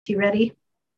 You ready?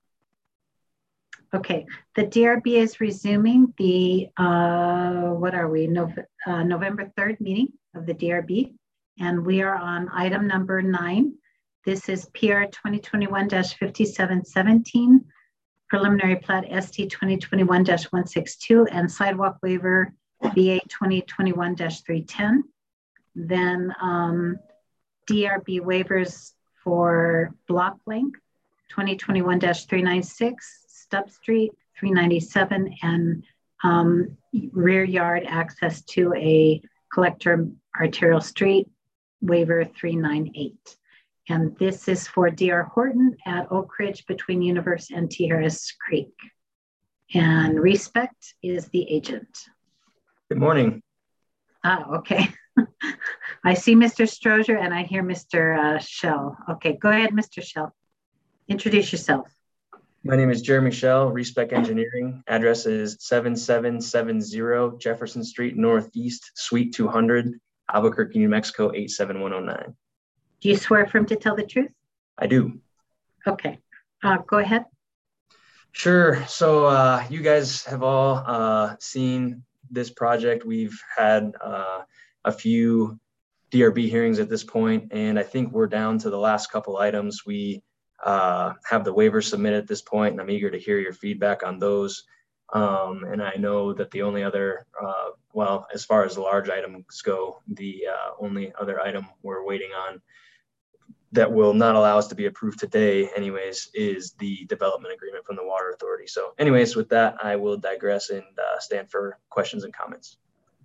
Okay, the DRB is resuming the, November 3rd meeting of the DRB, and we are on item number 9. This is PR 2021-5717, preliminary plat ST 2021-162, and sidewalk waiver BA 2021-310. Then DRB waivers for block length 2021-396, Stub Street 397, and rear yard access to a collector arterial street waiver 398. And this is for DR Horton at Oak Ridge between Universe and T. Harris Creek. And Respect is the agent. Good morning. Okay. I see Mr. Strozier and I hear Mr. Shell. Okay, go ahead, Mr. Shell. Introduce yourself. My name is Jeremy Shell, Respec Engineering. Address is 7770 Jefferson Street Northeast, Suite 200, Albuquerque, New Mexico 87109. Do you swear affirm to tell the truth? I do. Okay, go ahead. Sure. So you guys have all seen this project. We've had a few DRB hearings at this point, and I think we're down to the last couple items. We have the waivers submitted at this point, and I'm eager to hear your feedback on those. And I know that the only other, well, as far as the large items go, the only other item we're waiting on that will not allow us to be approved today anyways is the development agreement from the Water Authority. So anyways, with that, I will digress and stand for questions and comments.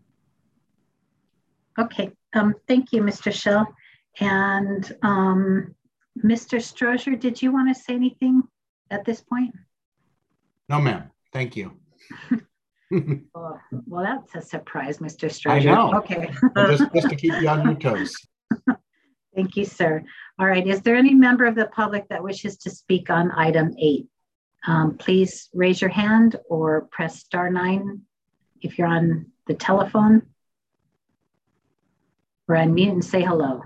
Okay, thank you, Mr. Shell. And Mr. Strozier, did you want to say anything at this point? No, ma'am. Thank you. Oh, well, that's a surprise, Mr. Strozier. I know. Okay. just to keep you on your toes. Thank you, sir. All right. Is there any member of the public that wishes to speak on item 8? Please raise your hand or press *9 if you're on the telephone, or unmute and say hello.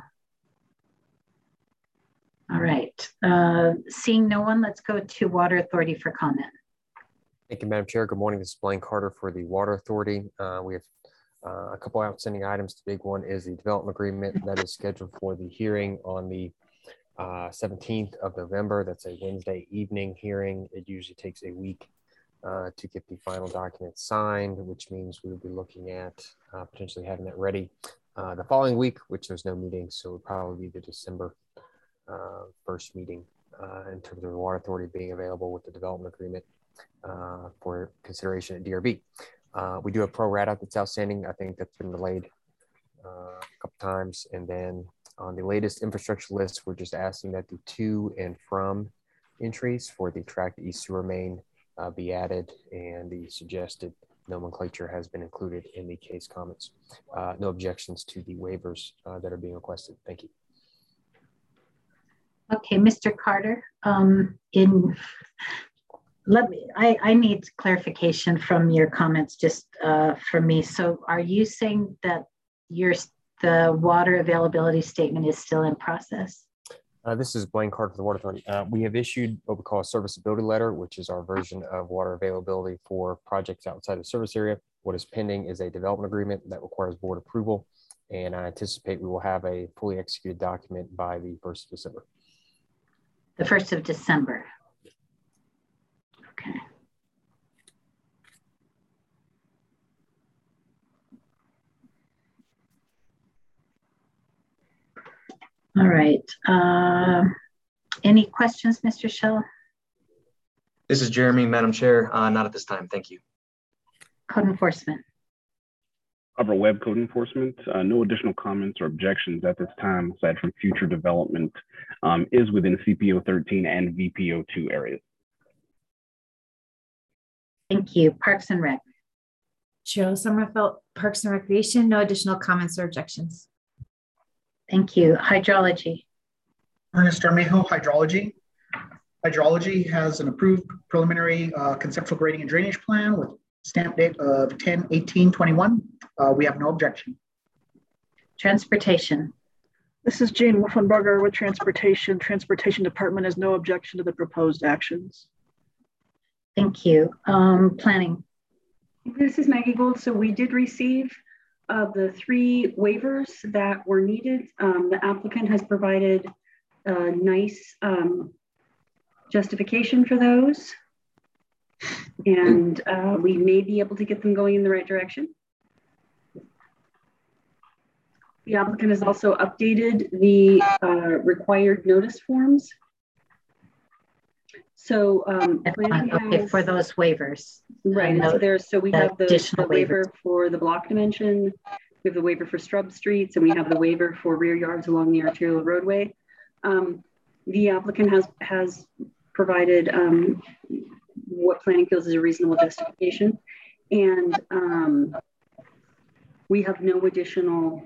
All right. Seeing no one, let's go to Water Authority for comment. Thank you, Madam Chair. Good morning. This is Blaine Carter for the Water Authority. We have a couple outstanding items. The big one is the development agreement that is scheduled for the hearing on the 17th of November. That's a Wednesday evening hearing. It usually takes a week to get the final document signed, which means we will be looking at potentially having that ready the following week, which there's no meeting. So it would probably be the December 1st meeting in terms of the Water Authority being available with the development agreement for consideration at DRB. We do have pro rata that's outstanding. I think that's been delayed a couple times. And then on the latest infrastructure list, we're just asking that the to and from entries for the tract east sewer main be added, and the suggested nomenclature has been included in the case comments. No objections to the waivers that are being requested. Thank you. Okay, Mr. Carter, I need clarification from your comments just for me. So are you saying that the water availability statement is still in process? This is Blaine Carter for the Water Authority. We have issued what we call a serviceability letter, which is our version of water availability for projects outside the service area. What is pending is a development agreement that requires board approval, and I anticipate we will have a fully executed document by the 1st of December. The 1st of December. Okay. All right. Any questions, Mr. Shell? This is Jeremy, Madam Chair. Not at this time. Thank you. Code enforcement. Barbara Webb, Code Enforcement. No additional comments or objections at this time, aside from future development is within CPO 13 and VPO 2 areas. Thank you. Parks and Rec. Cheryl Sommerfeld, Parks and Recreation. No additional comments or objections. Thank you. Hydrology. Ernest Armejo, Hydrology. Hydrology has an approved preliminary conceptual grading and drainage plan with stamp date of 10/18/21. We have no objection. Transportation. This is Jane Wolfenbarger with Transportation. Transportation Department has no objection to the proposed actions. Thank you. Planning. This is Maggie Gold. So we did receive the 3 waivers that were needed. The applicant has provided a nice justification for those. And we may be able to get them going in the right direction. The applicant has also updated the required notice forms. So okay, for those waivers. Right, so we have the waiver waivers for the block dimension, we have the waiver for scrub streets, and we have the waiver for rear yards along the arterial roadway. The applicant has provided what planning feels is a reasonable justification. And we have no additional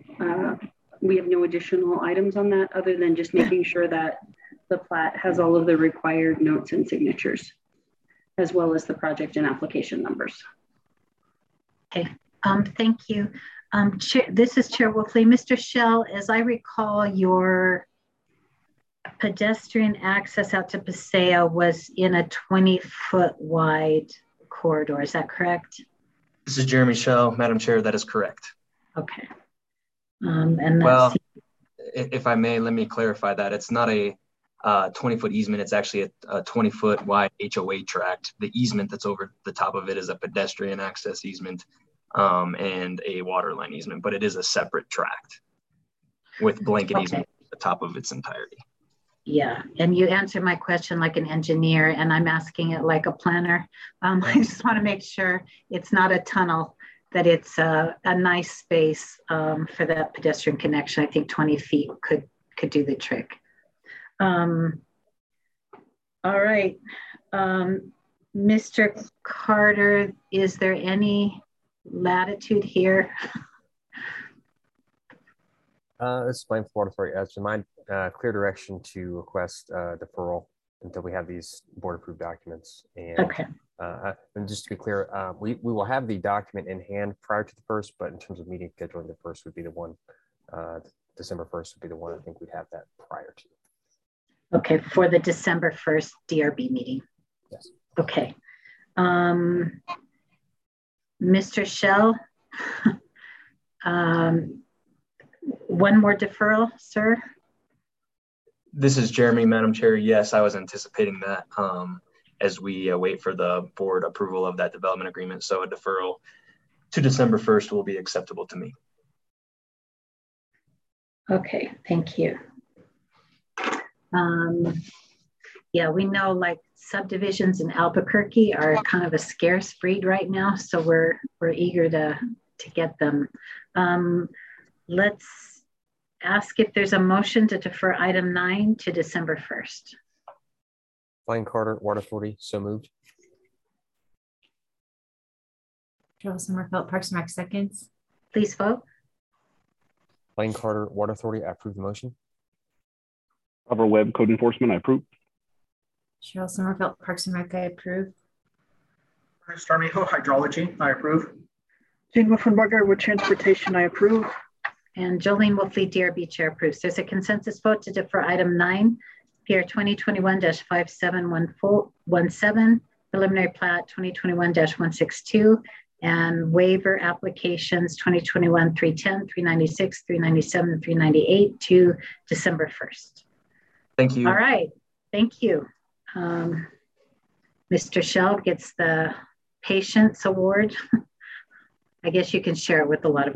items on that other than just making sure that the plat has all of the required notes and signatures, as well as the project and application numbers. Okay, thank you. This is Chair Wolfley. Mr. Shell, as I recall, your pedestrian access out to Paseo was in a 20-foot wide corridor. Is that correct? This is Jeremy Shell, Madam Chair. That is correct. Okay. And well, if I may, let me clarify that. It's not a 20-foot easement. It's actually a 20-foot wide HOA tract. The easement that's over the top of it is a pedestrian access easement and a water line easement, but it is a separate tract with blanket easement at the top of its entirety. Yeah, and you answered my question like an engineer, and I'm asking it like a planner. I just want to make sure it's not a tunnel, that it's a nice space for that pedestrian connection. I think 20 feet could do the trick. All right, Mr. Carter, is there any latitude here? This is Blaine for Water Authority. As to my clear direction to request deferral until we have these board approved documents. And, okay. And just to be clear, we will have the document in hand prior to the 1st, but in terms of meeting scheduling, the 1st would be the one. December 1st would be the one. I think we'd have that prior to. Okay, for the December 1st DRB meeting. Yes. Okay. Mr. Shell, one more deferral, sir. This is Jeremy, Madam Chair. Yes, I was anticipating that as we wait for the board approval of that development agreement. So a deferral to December 1st will be acceptable to me. Okay, thank you. Yeah, we know like subdivisions in Albuquerque are kind of a scarce breed right now, so we're eager to get them. Let's ask if there's a motion to defer item 9 to December 1st. Blaine Carter, Water Authority, so moved. Joe Sommerfeld, Parks and Rec, seconds. Please vote. Blaine Carter, Water Authority, I approve the motion. Barbara Webb, Code Enforcement, I approve. Cheryl Sommerfeld, Parks and Rec, I approve. Ernest Armijo, Hydrology, I approve. Jane Wolfenbarger with Transportation, I approve. And Jolene Wolfley, DRB Chair, approves. There's a consensus vote to defer item 9, PR 2021-5717, preliminary plat 2021-162, and waiver applications 2021-310, 396, 397, and 398 to December 1st. Thank you. All right, thank you. Mr. Shell gets the Patience Award. I guess you can share it with a lot of